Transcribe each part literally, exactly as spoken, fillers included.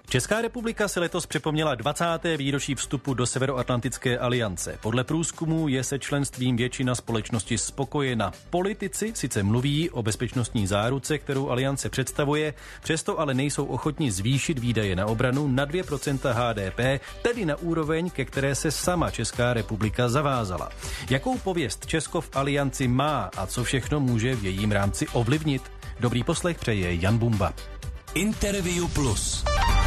Česká republika se letos připomněla dvacáté výročí vstupu do Severoatlantické aliance. Podle průzkumu je se členstvím většina společnosti spokojena. Politici sice mluví o bezpečnostní záruce, kterou aliance představuje, přesto ale nejsou ochotni zvýšit výdaje na obranu na dvě procenta H D P, tedy na úroveň, ke které se sama Česká republika zavázala. Jakou pověst Česko v alianci má a co všechno může v jejím rámci ovlivnit? Dobrý poslech přeje Jan Bumba. Interview Plus.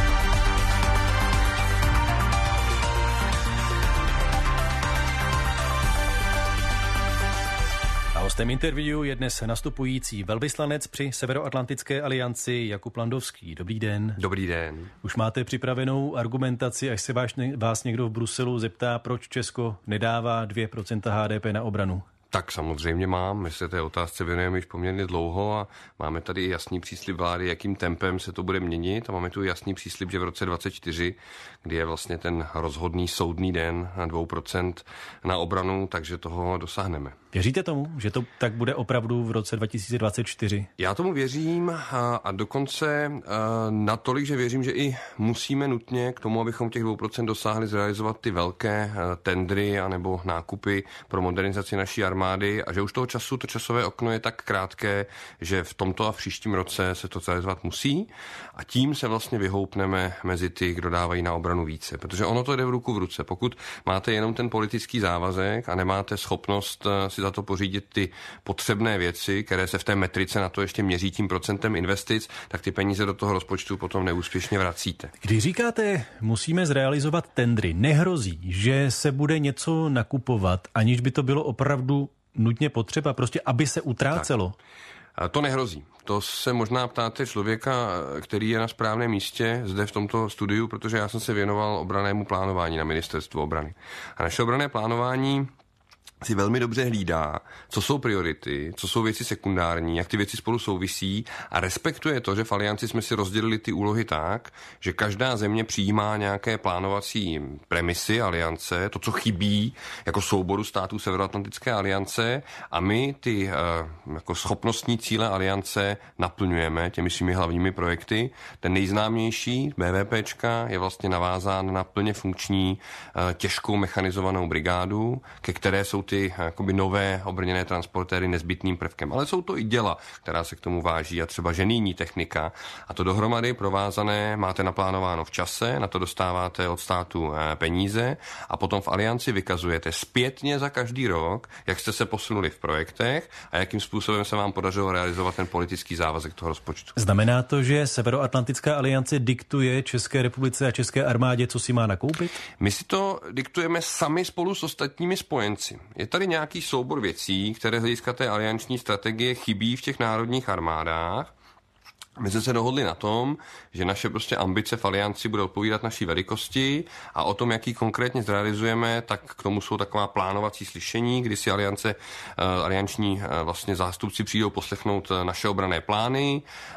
Hostem interview je dnes nastupující velvyslanec při Severoatlantické alianci Jakub Landovský. Dobrý den. Dobrý den. Už máte připravenou argumentaci, až se vás, vás někdo v Bruselu zeptá, proč Česko nedává dvě procenta H D P na obranu? Tak samozřejmě mám, my se té otázce věnujeme již poměrně dlouho a máme tady jasný příslib vlády, jakým tempem se to bude měnit a máme tu jasný příslib, že v roce dvacet čtyři, kdy je vlastně ten rozhodný soudný den na dvě procenta na obranu, takže toho dosáhneme. Věříte tomu, že to tak bude opravdu v roce dva tisíce dvacet čtyři? Já tomu věřím a, a dokonce a, natolik, že věřím, že i musíme nutně k tomu, abychom těch dvě procenta dosáhli, zrealizovat ty velké a, tendry anebo nákupy pro modernizaci naší armády a že už toho času, to časové okno je tak krátké, že v tomto a v příštím roce se to realizovat musí a tím se vlastně vyhoupneme mezi ty, kdo dávají na obranu více, protože ono to jde v ruku v ruce. Pokud máte jenom ten politický závazek a nemáte schopnost si za to pořídit ty potřebné věci, které se v té metrice na to ještě měří tím procentem investic, tak ty peníze do toho rozpočtu potom neúspěšně vracíte. Když říkáte, musíme zrealizovat tendry, nehrozí, že se bude něco nakupovat, aniž by to bylo opravdu nutně potřeba, prostě aby se utrácelo? Tak. To nehrozí. To se možná ptáte člověka, který je na správném místě zde v tomto studiu, protože já jsem se věnoval obrannému plánování na ministerstvu obrany. A naše obranné plánování si velmi dobře hlídá, co jsou priority, co jsou věci sekundární, jak ty věci spolu souvisí a respektuje to, že v alianci jsme si rozdělili ty úlohy tak, že každá země přijímá nějaké plánovací premisy aliance, to, co chybí jako souboru států Severoatlantické aliance a my ty jako schopnostní cíle aliance naplňujeme těmi svými hlavními projekty. Ten nejznámější, BVPčka, je vlastně navázán na plně funkční těžkou mechanizovanou brigádu, ke které jsou ty ty jakoby nové obrněné transportéry nezbytným prvkem. Ale jsou to i děla, která se k tomu váží a třeba ženijní technika. A to dohromady provázané máte naplánováno v čase, na to dostáváte od státu peníze a potom v alianci vykazujete zpětně za každý rok, jak jste se posunuli v projektech a jakým způsobem se vám podařilo realizovat ten politický závazek toho rozpočtu. Znamená to, že Severoatlantická aliance diktuje České republice a České armádě, co si má nakoupit? My si to diktujeme sami spolu s ostatními spojenci. Je tady nějaký soubor věcí, které z hlediska té alianční strategie chybí v těch národních armádách. My jsme se dohodli na tom, že naše prostě ambice v alianci bude odpovídat naší velikosti a o tom, jaký konkrétně zrealizujeme, tak k tomu jsou taková plánovací slyšení, kdy si aliance, alianční vlastně zástupci přijdou poslechnout naše obranné plány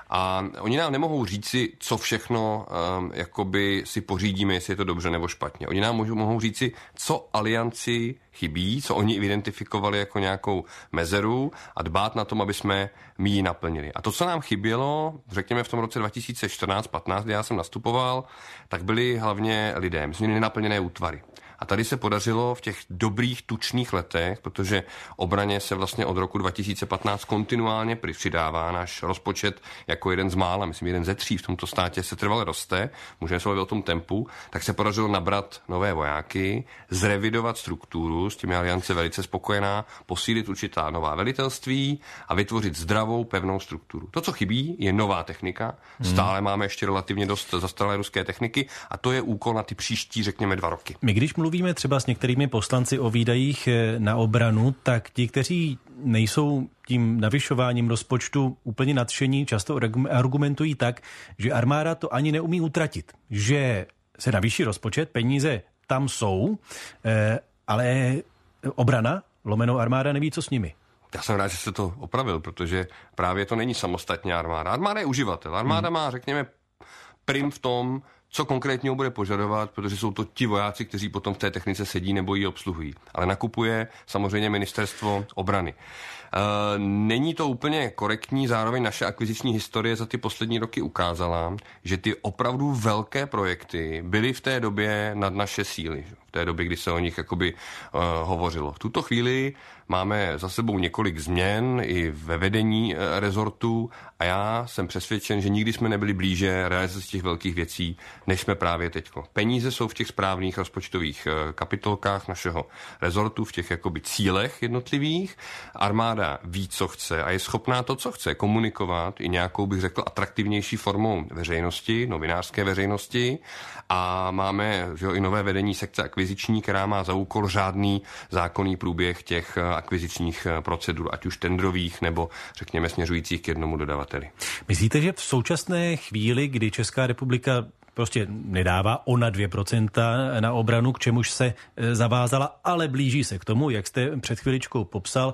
a oni nám nemohou říci, co všechno jakoby si pořídíme, jestli je to dobře nebo špatně. Oni nám mohou říci, co alianci chybí, co oni identifikovali jako nějakou mezeru a dbát na tom, aby jsme my ji naplnili. A to, co nám chybělo, řekněme v tom roce dva tisíce čtrnáct patnáct, kdy já jsem nastupoval, tak byli hlavně lidé. My jsme měli nenaplněné útvary. A tady se podařilo v těch dobrých tučných letech, protože obraně se vlastně od roku dva tisíce patnáct kontinuálně přidává náš rozpočet jako jeden z mála, myslím jeden ze tří v tomto státě se trvale roste, můžeme se mluvit o tom tempu, tak se podařilo nabrat nové vojáky, zrevidovat strukturu, s tím je aliance velice spokojená, posílit určitá nová velitelství a vytvořit zdravou, pevnou strukturu. To, co chybí, je nová technika, stále máme ještě relativně dost zastaralé ruské techniky a to je úkol na ty příští, řekněme, dva roky. My když mluvíme třeba s některými poslanci o výdajích na obranu, tak ti, kteří nejsou tím navyšováním rozpočtu úplně nadšení, často argumentují tak, že armáda to ani neumí utratit. Že se navýší rozpočet, peníze tam jsou, ale obrana, lomeno armáda, neví, co s nimi. Já jsem rád, že jste to opravil, protože právě to není samostatně armáda. Armáda je uživatel. Armáda hmm. má, řekněme, prim v tom, co konkrétně bude požadovat, protože jsou to ti vojáci, kteří potom v té technice sedí nebo ji obsluhují. Ale nakupuje samozřejmě ministerstvo obrany. Není to úplně korektní, zároveň naše akviziční historie za ty poslední roky ukázala, že ty opravdu velké projekty byly v té době nad naše síly. V té době, kdy se o nich jakoby uh, hovořilo. V tuto chvíli máme za sebou několik změn i ve vedení uh, rezortu a já jsem přesvědčen, že nikdy jsme nebyli blíže realizaci těch velkých věcí, než jsme právě teďko. Peníze jsou v těch správných rozpočtových uh, kapitolkách našeho rezortu, v těch jakoby cílech jednotlivých. Armáda ví, co chce a je schopná to, co chce, komunikovat i nějakou, bych řekl, atraktivnější formou veřejnosti, novinářské veřejnosti a máme že jo, i nové vedení sekce akviziční, která má za úkol řádný zákonný průběh těch akvizičních procedur, ať už tendrových nebo řekněme směřujících k jednomu dodavateli. Myslíte, že v současné chvíli, kdy Česká republika prostě nedává ona dvě procenta na obranu, k čemuž se zavázala, ale blíží se k tomu, jak jste před chviličkou popsal,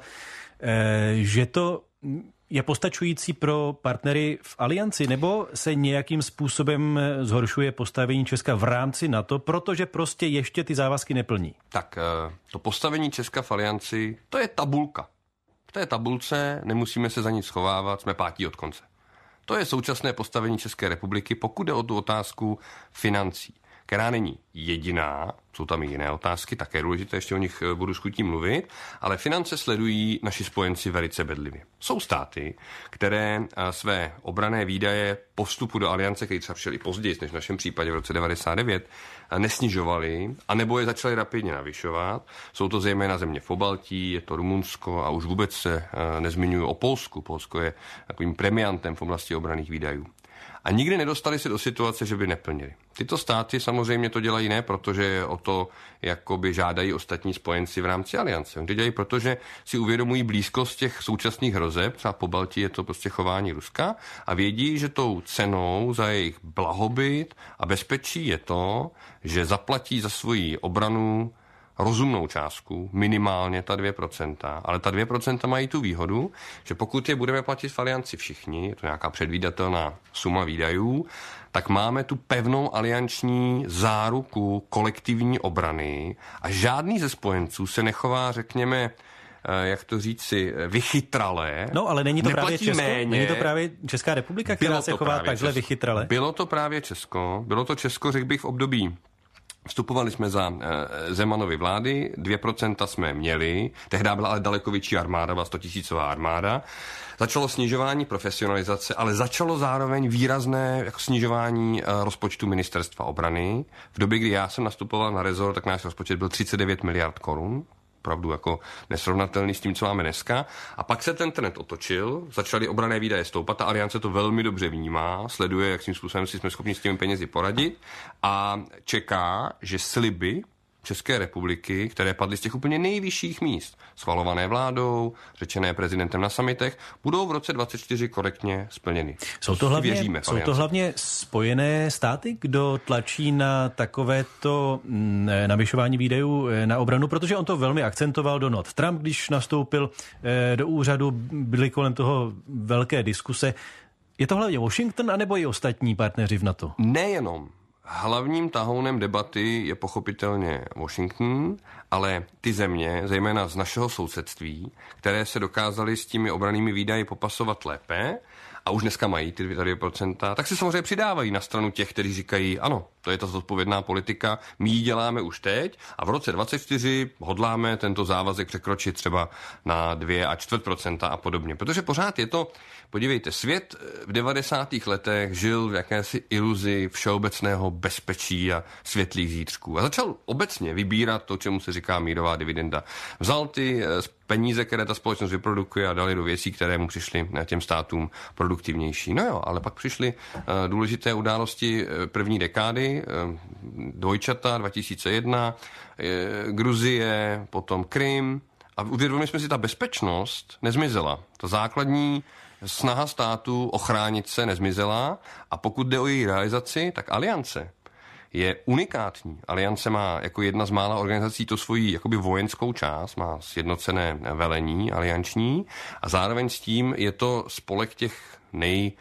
že to je postačující pro partnery v alianci, nebo se nějakým způsobem zhoršuje postavení Česka v rámci NATO, protože prostě ještě ty závazky neplní? Tak to postavení Česka v alianci, to je tabulka. V té tabulce nemusíme se za nic schovávat, jsme pátí od konce. To je současné postavení České republiky, pokud jde o tu otázku financí, která není jediná, jsou tam i jiné otázky, také důležité, ještě o nich budu s chutí mluvit, ale finance sledují naši spojenci velice bedlivě. Jsou státy, které své obranné výdaje po vstupu do aliance, který třeba přišel i později, než v našem případě v roce devadesát devět, nesnižovali, anebo je začali rapidně navyšovat. Jsou to zejména země v Pobaltí, je to Rumunsko a už vůbec se nezmiňuji o Polsku. Polsko je takovým premiantem v oblasti obranných výdajů. A nikdy nedostali se do situace, že by neplnili. Tyto státy samozřejmě to dělají ne, protože o to jakoby žádají ostatní spojenci v rámci aliance. Oni to dělají, protože si uvědomují blízkost těch současných hrozeb, třeba po Baltii je to prostě chování Ruska, a vědí, že tou cenou za jejich blahobyt a bezpečí je to, že zaplatí za svoji obranu rozumnou částku, minimálně ta dvě procenta, ale ta dvě procenta mají tu výhodu, že pokud je budeme platit v alianci všichni, je to nějaká předvídatelná suma výdajů, tak máme tu pevnou alianční záruku kolektivní obrany a žádný ze spojenců se nechová, řekněme, jak to říci, vychytrale. No, ale není to právě Česko? Méně. Není to právě Česká republika, která se chová takhle Česko. vychytrale? Bylo to právě Česko. Bylo to Česko, řekl bych, v období vstupovali jsme za e, Zemanovy vlády, dvě procenta jsme měli, tehdy byla ale daleko větší armáda, byla stotisícová armáda. Začalo snižování profesionalizace, ale začalo zároveň výrazné jako snižování e, rozpočtu ministerstva obrany. V době, kdy já jsem nastupoval na rezort, tak náš rozpočet byl třicet devět miliard korun. Opravdu jako nesrovnatelný s tím, co máme dneska. A pak se ten trend otočil, začaly obranné výdaje stoupat, ta aliance to velmi dobře vnímá, sleduje, jakým způsobem si jsme schopni s těmi penězi poradit a čeká, že sliby České republiky, které padly z těch úplně nejvyšších míst, schvalované vládou, řečené prezidentem na summitech, budou v roce dvacet čtyři korektně splněny. Jsou to hlavně, Věříme, jsou to hlavně Spojené státy, kdo tlačí na takovéto navyšování výdajů na obranu, protože on to velmi akcentoval Donald Trump, když nastoupil do úřadu, byly kolem toho velké diskuse. Je to hlavně Washington, anebo i ostatní partneři v NATO? Nejenom. Hlavním tahounem debaty je pochopitelně Washington, ale ty země, zejména z našeho sousedství, které se dokázaly s těmi obrannými výdaji popasovat lépe a už dneska mají ty dvě procenta, tak se samozřejmě přidávají na stranu těch, kteří říkají, ano, to je ta zodpovědná politika, my ji děláme už teď a v roce dvacet čtyři hodláme tento závazek překročit třeba na dvě a čtvrt procenta a podobně. Protože pořád je to, podívejte, svět v devadesátých letech žil v jakési iluzi všeobecného bezpečí a světlých zítřků. A začal obecně vybírat to, čemu se říká mírová dividenda. Vzal ty peníze, které ta společnost vyprodukuje a dali do věcí, které mu přišly těm státům produktivnější. No jo, ale pak přišly důležité události první dekády, dvojčata dva tisíce jedna, Gruzie, potom Krym a uvědomili jsme si, ta bezpečnost nezmizela. Ta základní snaha státu ochránit se nezmizela a pokud jde o její realizaci, tak aliance je unikátní. Aliance má jako jedna z mála organizací to svoji jakoby vojenskou část, má sjednocené velení alianční a zároveň s tím je to spolek těch nej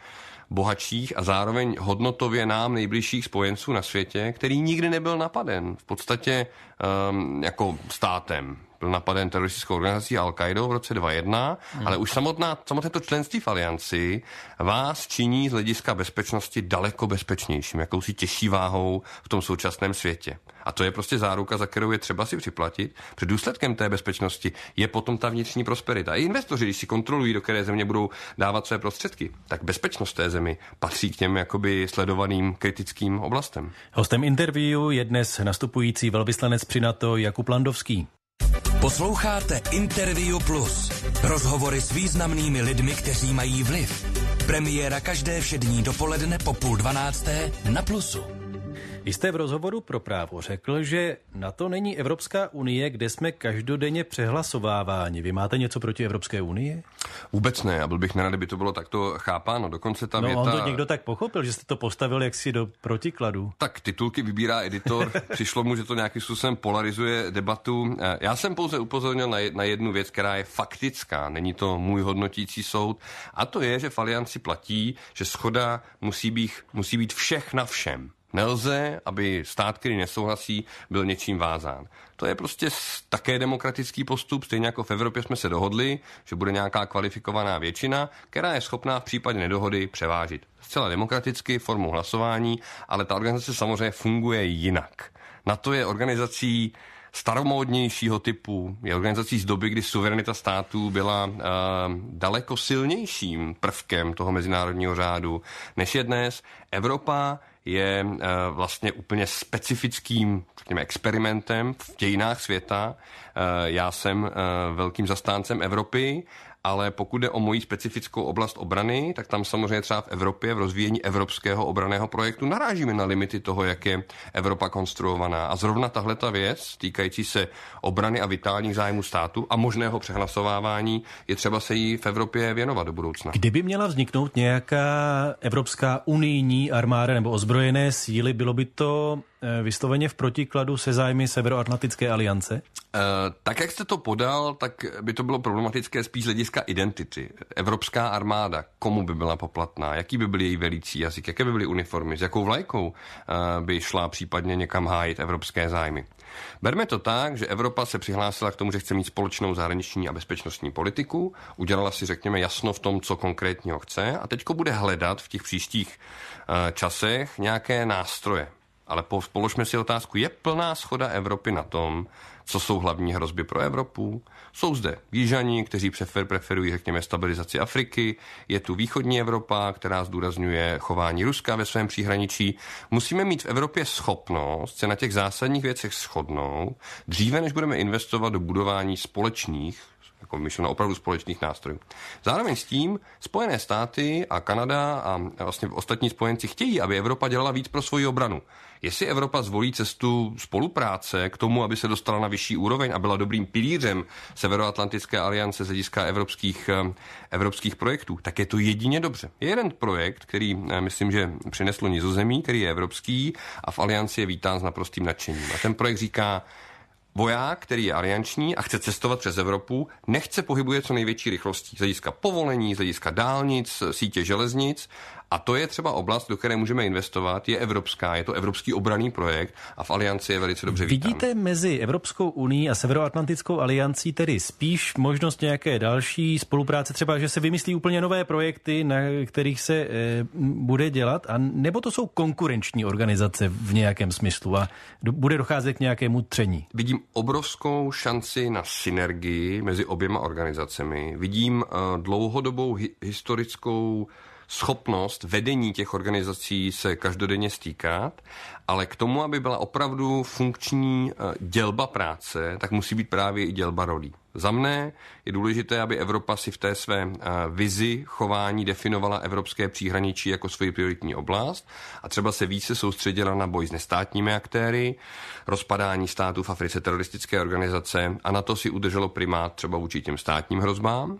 nejbohatších a zároveň hodnotově nám nejbližších spojenců na světě, který nikdy nebyl napaden v podstatě um, jako státem. Byl napaden teroristickou organizací Al-Qaidou v roce dva tisíce jedna, hmm. ale už samotná, samotné to členství v alianci vás činí z hlediska bezpečnosti daleko bezpečnějším, jakousi těžší váhou v tom současném světě. A to je prostě záruka, za kterou je třeba si připlatit. Před důsledkem té bezpečnosti je potom ta vnitřní prosperita. I investoři, když si kontrolují, do které země budou dávat své prostředky, tak bezpečnost té zemi patří k těm jakoby sledovaným kritickým oblastem. Hostem interview je dnes nastupující velvyslanec při NATO Jakub Landovský. Posloucháte Interview Plus. Rozhovory s významnými lidmi, kteří mají vliv. Premiéra každé všední dopoledne po půl dvanácté na Plusu. Vy jste v rozhovoru pro Právo řekl, že NATO není Evropská unie, kde jsme každodenně přehlasováváni. Vy máte něco proti Evropské unii? Vůbec ne, a byl bych nerad, kdyby to bylo takto chápáno. Dokonce ta no, věta... on to někdo tak pochopil, že jste to postavil jaksi do protikladu. Tak titulky vybírá editor, přišlo mu, že to nějakým způsobem polarizuje debatu. Já jsem pouze upozornil na jednu věc, která je faktická, není to můj hodnotící soud, a to je, že v alianci platí, že shoda musí být, musí být všech na všem. Nelze, aby stát, který nesouhlasí, byl něčím vázán. To je prostě také demokratický postup, stejně jako v Evropě jsme se dohodli, že bude nějaká kvalifikovaná většina, která je schopná v případě nedohody převážit. Zcela demokraticky, formou hlasování, ale ta organizace samozřejmě funguje jinak. NATO je organizací staromódnějšího typu, je organizací z doby, kdy suverenita států byla uh, daleko silnějším prvkem toho mezinárodního řádu, než je dnes. Evropa je uh, vlastně úplně specifickým, řekněme, experimentem v dějinách světa. Uh, já jsem uh, velkým zastáncem Evropy, ale pokud jde o moji specifickou oblast obrany, tak tam samozřejmě třeba v Evropě, v rozvíjení evropského obranného projektu narážíme na limity toho, jak je Evropa konstruovaná. A zrovna tahleta věc, týkající se obrany a vitálních zájmů státu a možného přehlasovávání, je třeba se jí v Evropě věnovat do budoucna. Kdyby měla vzniknout nějaká Evropská unijní armáda nebo ozbrojené síly, bylo by to vysloveně v protikladu se zájmy Severoatlantické aliance? Uh, tak, jak jste to podal, tak by to bylo problematické spíš z hlediska identity. Evropská armáda, komu by byla poplatná, jaký by byl její velící jazyk, jaké by byly uniformy, s jakou vlajkou uh, by šla případně někam hájit evropské zájmy. Berme to tak, že Evropa se přihlásila k tomu, že chce mít společnou zahraniční a bezpečnostní politiku, udělala si, řekněme, jasno v tom, co konkrétního chce, a teďko bude hledat v těch příštích uh, časech nějaké nástroje. Ale položme si otázku, je plná shoda Evropy na tom, co jsou hlavní hrozby pro Evropu? Jsou zde Jižani, kteří prefer, preferují, řekněme, stabilizaci Afriky, je tu východní Evropa, která zdůrazňuje chování Ruska ve svém příhraničí. Musíme mít v Evropě schopnost se na těch zásadních věcech shodnout, dříve než budeme investovat do budování společných, jako myšleno opravdu společných nástrojů. Zároveň s tím Spojené státy a Kanada a vlastně ostatní spojenci chtějí, aby Evropa dělala víc pro svoji obranu. Jestli Evropa zvolí cestu spolupráce k tomu, aby se dostala na vyšší úroveň a byla dobrým pilířem Severoatlantické aliance z hlediska evropských, evropských projektů, tak je to jedině dobře. Je jeden projekt, který myslím, že přineslo Nizozemí, který je evropský a v alianci je vítán s naprostým nadšením. A ten projekt říká: voják, který je alianční a chce cestovat přes Evropu, nechce pohybuje co největší rychlostí z hlediska povolení, z hlediska dálnic, sítě železnic, a to je třeba oblast, do které můžeme investovat, je evropská, je to evropský obranný projekt a v alianci je velice dobře vítán. Vidíte mezi Evropskou unií a Severoatlantickou aliancí tedy spíš možnost nějaké další spolupráce, třeba že se vymyslí úplně nové projekty, na kterých se e, bude dělat, a nebo to jsou konkurenční organizace v nějakém smyslu a do, bude docházet k nějakému tření? Vidím obrovskou šanci na synergii mezi oběma organizacemi. Vidím uh, dlouhodobou hi- historickou schopnost vedení těch organizací se každodenně stýkat, ale k tomu, aby byla opravdu funkční dělba práce, tak musí být právě i dělba rolí. Za mne je důležité, aby Evropa si v té své vizi chování definovala evropské příhraničí jako svoji prioritní oblast a třeba se více soustředila na boj s nestátními aktéry, rozpadání států v Africe, teroristické organizace, a na to si udrželo primát třeba vůči těm státním hrozbám.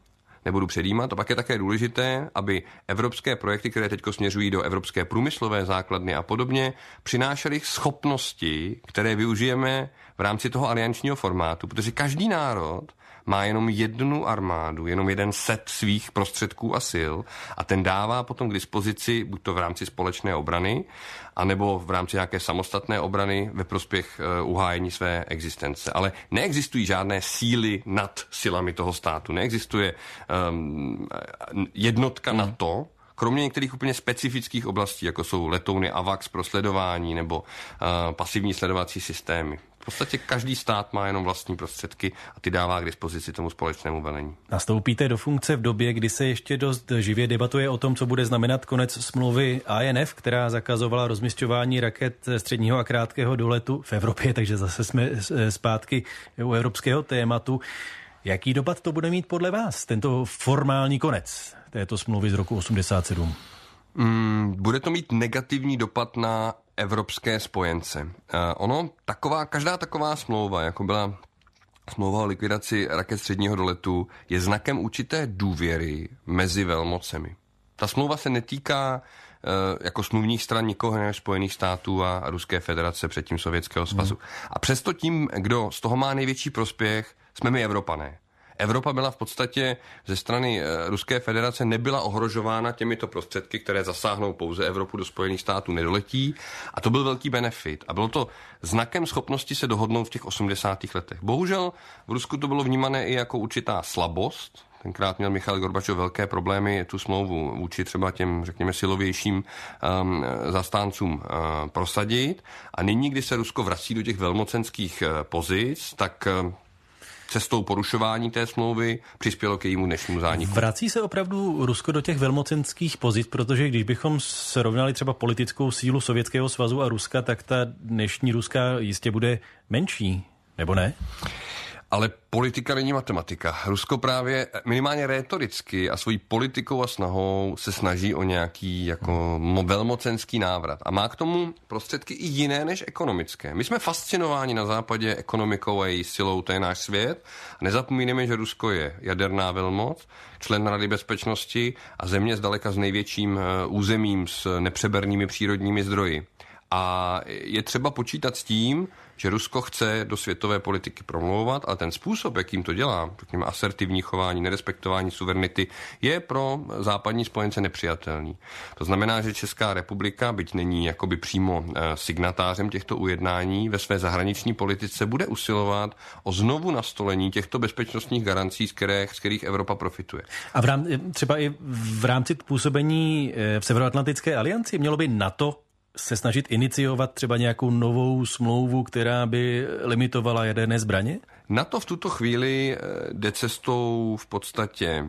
nebudu předjímat. A pak je také důležité, aby evropské projekty, které teď směřují do evropské průmyslové základny a podobně, přinášely schopnosti, které využijeme v rámci toho aliančního formátu, protože každý národ má jenom jednu armádu, jenom jeden set svých prostředků a sil a ten dává potom k dispozici buď to v rámci společné obrany, anebo v rámci nějaké samostatné obrany ve prospěch uh, uhájení své existence. Ale neexistují žádné síly nad silami toho státu. Neexistuje um, jednotka hmm. NATO, kromě některých úplně specifických oblastí, jako jsou letouny AWACS pro sledování nebo uh, pasivní sledovací systémy. V podstatě každý stát má jenom vlastní prostředky a ty dává k dispozici tomu společnému velení. Nastoupíte do funkce v době, kdy se ještě dost živě debatuje o tom, co bude znamenat konec smlouvy A N F, která zakazovala rozmisťování raket středního a krátkého doletu v Evropě, takže zase jsme zpátky u evropského tématu. Jaký dopad to bude mít podle vás, tento formální konec této smlouvy z roku osmdesát sedm? Mm, bude to mít negativní dopad na evropské spojence. Uh, ono, taková, každá taková smlouva, jako byla smlouva o likvidaci raket středního doletu, je znakem určité důvěry mezi velmocemi. Ta smlouva se netýká uh, jako smluvních stran nikoho než Spojených států a Ruské federace, předtím Sovětského svazu. Hmm. A přesto tím, kdo z toho má největší prospěch, jsme my Evropané. Evropa byla v podstatě ze strany Ruské federace nebyla ohrožována těmito prostředky, které zasáhnou pouze Evropu, do Spojených států nedoletí, a to byl velký benefit. A bylo to znakem schopnosti se dohodnout v těch osmdesátých letech. Bohužel v Rusku to bylo vnímané i jako určitá slabost. Tenkrát měl Michail Gorbačov velké problémy tu smlouvu vůči třeba těm, řekněme, silovějším um, zastáncům uh, prosadit. A nyní, kdy se Rusko vrací do těch velmocenských uh, pozic, tak uh, cestou porušování té smlouvy přispělo k jejímu dnešnímu zániku. Vrací se opravdu Rusko do těch velmocenských pozic, protože když bychom srovnali třeba politickou sílu Sovětského svazu a Ruska, tak ta dnešní Ruska jistě bude menší, nebo ne? Ale politika není matematika. Rusko právě minimálně rétoricky a svojí politikou a snahou se snaží o nějaký jako velmocenský návrat. A má k tomu prostředky i jiné než ekonomické. My jsme fascinováni na západě ekonomikou a její silou, to je náš svět. Nezapomínáme, že Rusko je jaderná velmoc, člen Rady bezpečnosti a země zdaleka s největším územím s nepřebernými přírodními zdroji. A je třeba počítat s tím, že Rusko chce do světové politiky promlouvat, ale ten způsob, jakým to dělá, řekněme asertivní chování, nerespektování suverenity, je pro západní spojence nepřijatelný. To znamená, že Česká republika, byť není jakoby přímo signatářem těchto ujednání, ve své zahraniční politice bude usilovat o znovu nastolení těchto bezpečnostních garancí, z kterých, z kterých Evropa profituje. A v rám, třeba i v rámci působení v Severoatlantické alianci mělo by NATO se snažit iniciovat třeba nějakou novou smlouvu, která by limitovala jaderné zbraně? NATO v tuto chvíli jde cestou v podstatě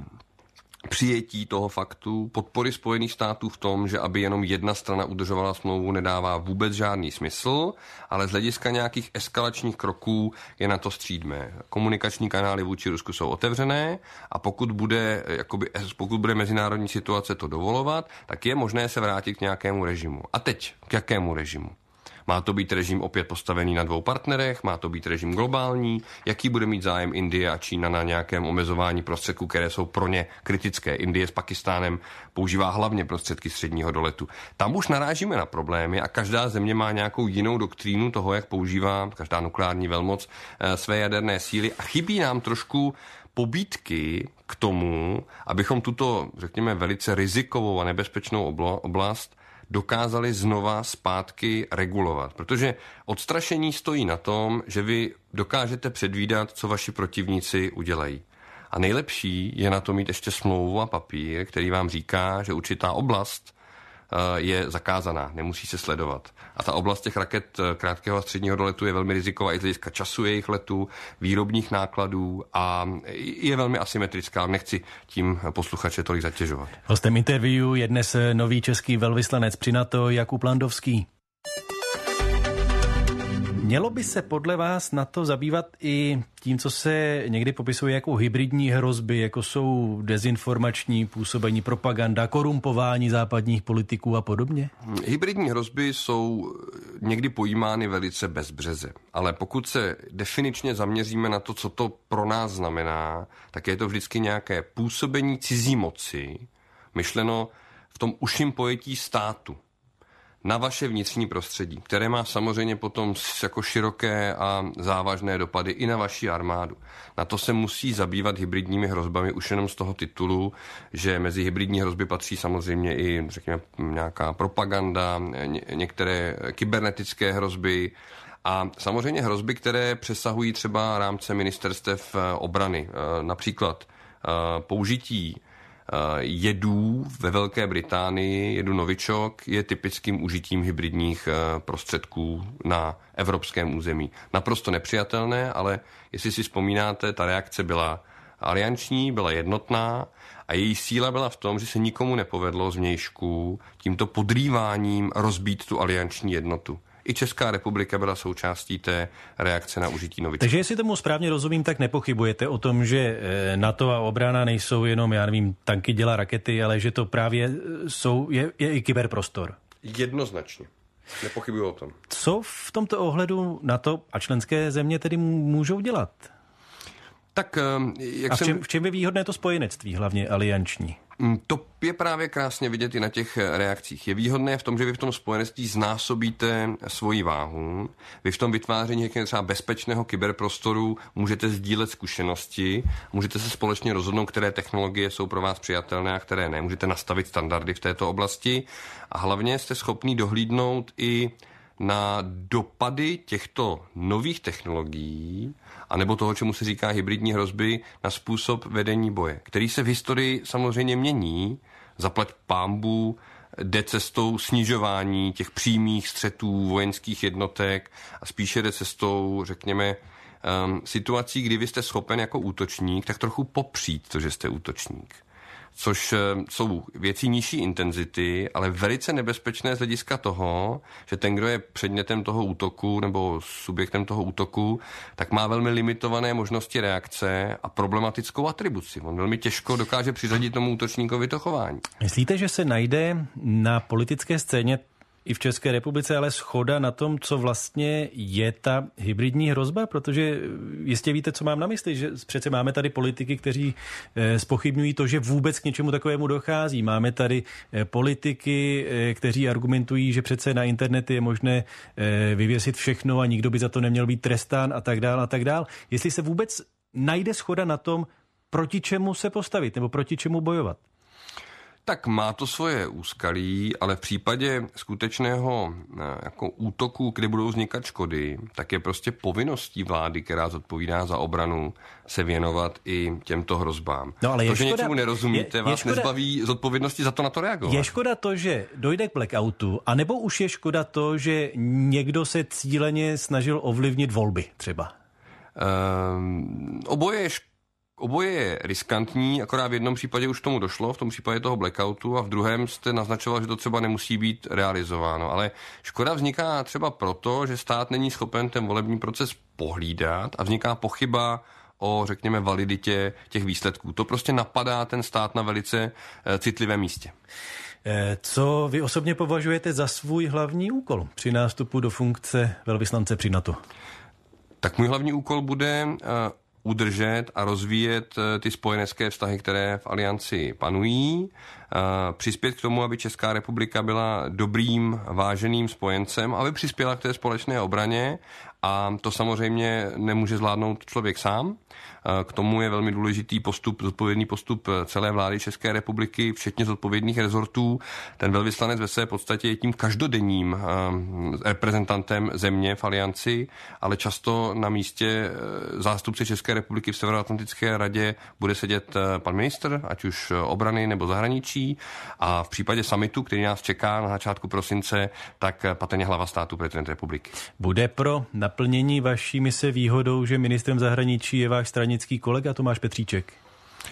přijetí toho faktu, podpory Spojených států v tom, že aby jenom jedna strana udržovala smlouvu, nedává vůbec žádný smysl, ale z hlediska nějakých eskalačních kroků je na to střídmé. Komunikační kanály vůči Rusku jsou otevřené a pokud bude, jakoby, pokud bude mezinárodní situace to dovolovat, tak je možné se vrátit k nějakému režimu. A teď k jakému režimu? Má to být režim opět postavený na dvou partnerech, má to být režim globální, jaký bude mít zájem Indie a Čína na nějakém omezování prostředků, které jsou pro ně kritické. Indie s Pakistánem používá hlavně prostředky středního doletu. Tam už narážíme na problémy a každá země má nějakou jinou doktrínu toho, jak používá každá nukleární velmoc své jaderné síly a chybí nám trošku pobídky k tomu, abychom tuto, řekněme, velice rizikovou a nebezpečnou oblast dokázali znova zpátky regulovat. Protože odstrašení stojí na tom, že vy dokážete předvídat, co vaši protivníci udělají. A nejlepší je na to mít ještě smlouvu a papír, který vám říká, že určitá oblast je zakázaná, nemusí se sledovat. A ta oblast těch raket krátkého a středního doletu je velmi riziková i z hlediska času jejich letů, výrobních nákladů a je velmi asymetrická. Nechci tím posluchače tolik zatěžovat. Hostem interview je dnes nový český velvyslanec při NATO Jakub Landovský. Mělo by se podle vás na to zabývat i tím, co se někdy popisuje jako hybridní hrozby, jako jsou dezinformační působení, propaganda, korumpování západních politiků a podobně? Hybridní hrozby jsou někdy pojímány velice bezbřeze, ale pokud se definičně zaměříme na to, co to pro nás znamená, tak je to vždycky nějaké působení cizí moci, myšleno v tom užším pojetí státu, na vaše vnitřní prostředí, které má samozřejmě potom jako široké a závažné dopady i na vaši armádu. Na to se musí zabývat hybridními hrozbami už jenom z toho titulu, že mezi hybridní hrozby patří samozřejmě i, řekněme, nějaká propaganda, ně, některé kybernetické hrozby a samozřejmě hrozby, které přesahují třeba rámce ministerstev obrany. Například použití jedů ve Velké Británii, jedu Novičok, je typickým užitím hybridních prostředků na evropském území. Naprosto nepřijatelné, ale jestli si vzpomínáte, ta reakce byla alianční, byla jednotná a její síla byla v tom, že se nikomu nepovedlo zvnějšku tímto podrýváním rozbít tu alianční jednotu. I Česká republika byla součástí té reakce na užití Novičoka. Takže jestli tomu správně rozumím, tak nepochybujete o tom, že NATO a obrana nejsou jenom, já nevím, tanky, děla, rakety, ale že to právě jsou, je, je i kyberprostor. Jednoznačně. Nepochybuju o tom. Co v tomto ohledu NATO a členské země tedy můžou dělat? Tak, jak a v čem, jsem... v čem je výhodné to spojenectví, hlavně alianční? To je právě krásně vidět i na těch reakcích. Je výhodné v tom, že vy v tom spojenectví znásobíte svoji váhu. Vy v tom vytváření třeba bezpečného kyberprostoru můžete sdílet zkušenosti, můžete se společně rozhodnout, které technologie jsou pro vás přijatelné a které ne. Můžete nastavit standardy v této oblasti a hlavně jste schopný dohlídnout i na dopady těchto nových technologií anebo toho, čemu se říká hybridní hrozby, na způsob vedení boje, který se v historii samozřejmě mění, zaplať pánbů, jde cestou snižování těch přímých střetů vojenských jednotek a spíše jde cestou, řekněme, um, situací, kdy vy jste schopen jako útočník tak trochu popřít to, že jste útočník. Což jsou věci nižší intenzity, ale velice nebezpečné z hlediska toho, že ten, kdo je předmětem toho útoku nebo subjektem toho útoku, tak má velmi limitované možnosti reakce a problematickou atribuci. On velmi těžko dokáže přiřadit tomu útočníkovi to chování. Myslíte, že se najde na politické scéně i v České republice ale shoda na tom, co vlastně je ta hybridní hrozba? Protože jistě víte, co mám na mysli, že přece máme tady politiky, kteří zpochybňují to, že vůbec k něčemu takovému dochází. Máme tady politiky, kteří argumentují, že přece na internetu je možné vyvěsit všechno a nikdo by za to neměl být trestán a tak dál a tak dál. Jestli se vůbec najde shoda na tom, proti čemu se postavit nebo proti čemu bojovat? Tak má to svoje úskalí, ale v případě skutečného jako útoku, kde budou vznikat škody, tak je prostě povinností vlády, která zodpovídá za obranu, se věnovat i těmto hrozbám. No, ale to, že škoda, něčemu nerozumíte, je, je vás škoda, nezbaví zodpovědnosti za to na to reagovat. Je škoda to, že dojde k blackoutu, anebo už je škoda to, že někdo se cíleně snažil ovlivnit volby třeba? Um, oboje je škoda. Oboje je riskantní, akorát v jednom případě už tomu došlo, v tom případě toho blackoutu, a v druhém jste naznačoval, že to třeba nemusí být realizováno. Ale škoda vzniká třeba proto, že stát není schopen ten volební proces pohlídat a vzniká pochyba o, řekněme, validitě těch výsledků. To prostě napadá ten stát na velice citlivém místě. Co vy osobně považujete za svůj hlavní úkol při nástupu do funkce velvyslance při NATO? Tak můj hlavní úkol bude udržet a rozvíjet ty spojenecké vztahy, které v alianci panují, přispět k tomu, aby Česká republika byla dobrým, váženým spojencem, aby přispěla k té společné obraně, a to samozřejmě nemůže zvládnout člověk sám. K tomu je velmi důležitý postup, zodpovědný postup celé vlády České republiky, včetně zodpovědných rezortů. Ten velvyslanec ve své podstatě je tím každodenním reprezentantem země v alianci, ale často na místě zástupce České republiky v Severoatlantické radě bude sedět pan ministr, ať už obrany nebo zahraničí, a v případě summitu, který nás čeká na začátku prosince, tak patrně hlava státu, prezident republiky. Bude pro naplnění vaší mise výhodou, že ministrem zahraničí je váš stranický kolega Tomáš Petříček?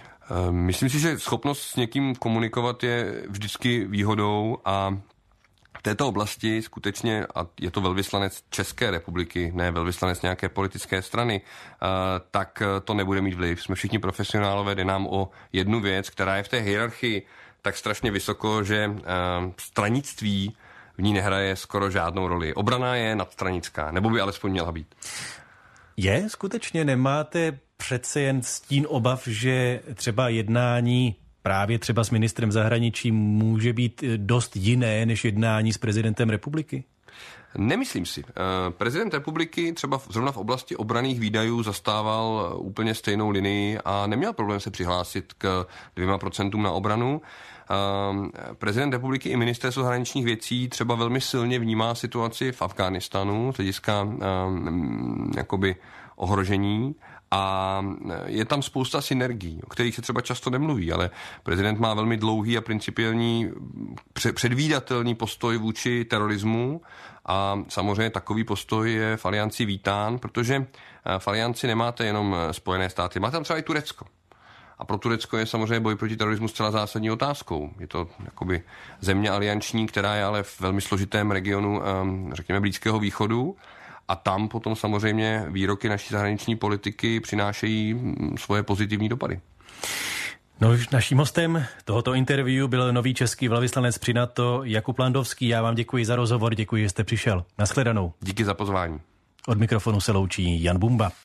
Myslím si, že schopnost s někým komunikovat je vždycky výhodou, a v této oblasti skutečně, a je to velvyslanec České republiky, ne velvyslanec nějaké politické strany, tak to nebude mít vliv. Jsme všichni profesionálové, jde nám o jednu věc, která je v té hierarchii tak strašně vysoko, že stranictví v ní nehraje skoro žádnou roli. Obrana je nadstranická, nebo by alespoň měla být. Je skutečně, nemáte přece jen stín obav, že třeba jednání právě třeba s ministrem zahraničí může být dost jiné než jednání s prezidentem republiky? Nemyslím si. Prezident republiky třeba zrovna v oblasti obranných výdajů zastával úplně stejnou linii a neměl problém se přihlásit k dvěma procentům na obranu. Prezident republiky i ministerstvo zahraničních věcí třeba velmi silně vnímá situaci v Afghánistánu z hlediska jakoby ohrožení. A je tam spousta synergií, o kterých se třeba často nemluví, ale prezident má velmi dlouhý a principiální předvídatelný postoj vůči terorismu a samozřejmě takový postoj je v alianci vítán, protože v alianci nemáte jenom Spojené státy, máte tam třeba i Turecko. A pro Turecko je samozřejmě boj proti terorismu zcela zásadní otázkou. Je to jakoby země alianční, která je ale v velmi složitém regionu, řekněme, Blízkého východu. A tam potom samozřejmě výroky naší zahraniční politiky přinášejí svoje pozitivní dopady. No, naším hostem tohoto interview byl nový český velvyslanec při NATO Jakub Landovský. Já vám děkuji za rozhovor, děkuji, že jste přišel. Nashledanou. Díky za pozvání. Od mikrofonu se loučí Jan Bumba.